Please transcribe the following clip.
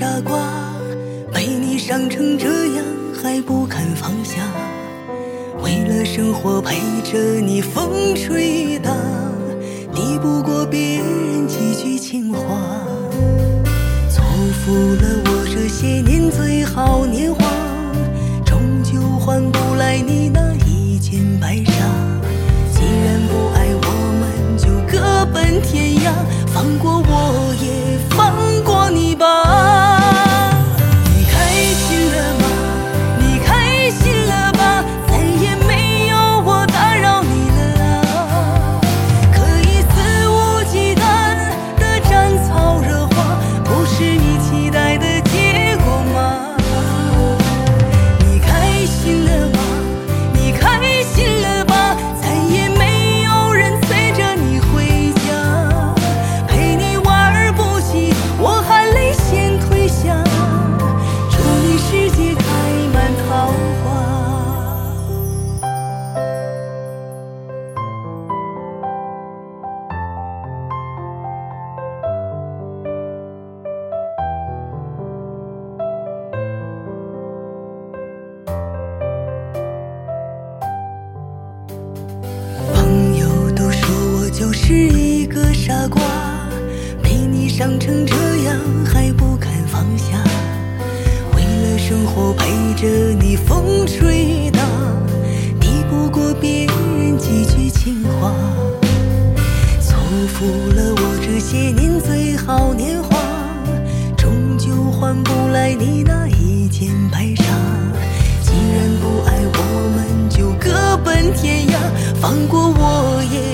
傻瓜，被你伤成这样还不肯放下，为了生活陪着你风吹雨打，抵不过别人几句情话，错付了我这些年最好年华，终究换不来你那一件白纱。既然不爱我们就各奔天涯，放过我也放过你吧。你开心了吗？你开心了吧？再也没有我打扰你了啊。可以肆无忌惮地斩草惹花，不是你期待的结果吗？你开心了吗？你开心了吧？再也没有人催着你回家，陪你玩不起，我含泪先退下，祝你世界开满桃花。朋友都说我就是一个傻瓜，被你伤成这样还不肯放下，为了生活陪着你风吹雨打，抵不过别人几句情话，错付了我这些年最好年华，终究换不来你那一件白纱。既然不爱我们就各奔天涯，放过我也